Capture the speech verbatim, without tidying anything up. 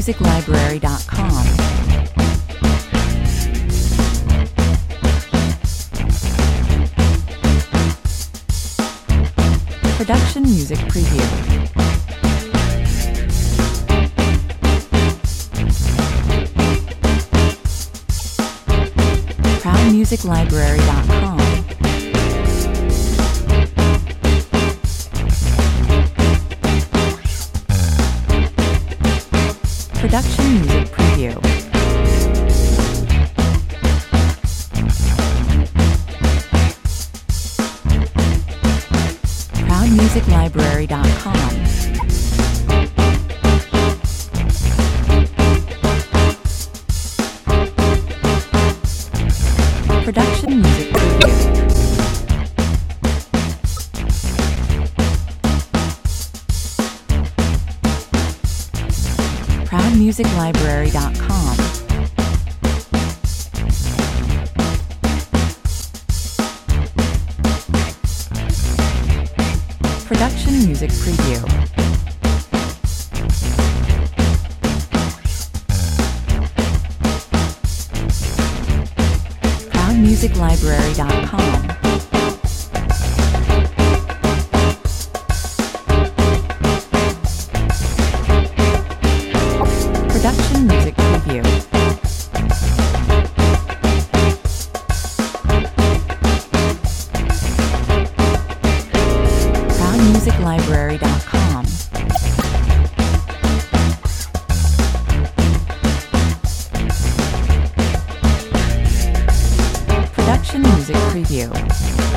music library dot com. Production Music Preview. proud music library dot com. Production Music Preview. proud music library dot com. Production Music Preview. proud music library dot com. Production Music Preview. proud music library dot com. Production Music Preview. proud music library dot com. Production Music Preview.